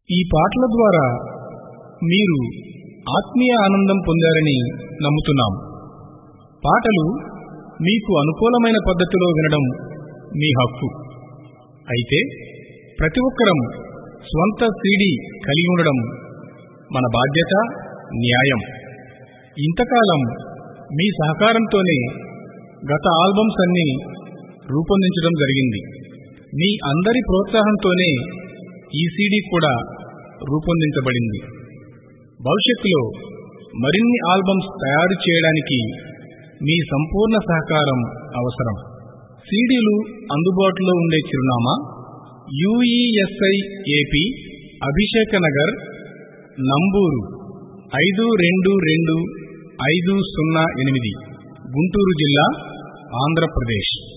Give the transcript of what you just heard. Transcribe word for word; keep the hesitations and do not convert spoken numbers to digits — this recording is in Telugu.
ఈ పాటల ద్వారా మీరు ఆత్మీయ ఆనందం పొందారని నమ్ముతున్నాం. పాటలు మీకు అనుకూలమైన పద్ధతిలో వినడం మీ హక్కు. అయితే ప్రతి ఒక్కరం స్వంత సీడీ కలిగి ఉండడం మన బాధ్యత, న్యాయం. ఇంతకాలం మీ సహకారంతోనే గత ఆల్బమ్స్ అన్నీ రూపొందించడం జరిగింది. మీ అందరి ప్రోత్సాహంతోనే ఈ సీడీ కూడా రూపొందించబడింది. భవిష్యత్తులో మరిన్ని ఆల్బమ్స్ తయారు చేయడానికి మీ సంపూర్ణ సహకారం అవసరం. సీడీలు అందుబాటులో ఉండే చిరునామా యుఈఎస్ఐ ఏపీ, అభిషేక నగర్, నంబూరు ఐదు రెండు రెండు ఐదు సున్నా ఎనిమిది, గుంటూరు జిల్లా, ఆంధ్రప్రదేశ్.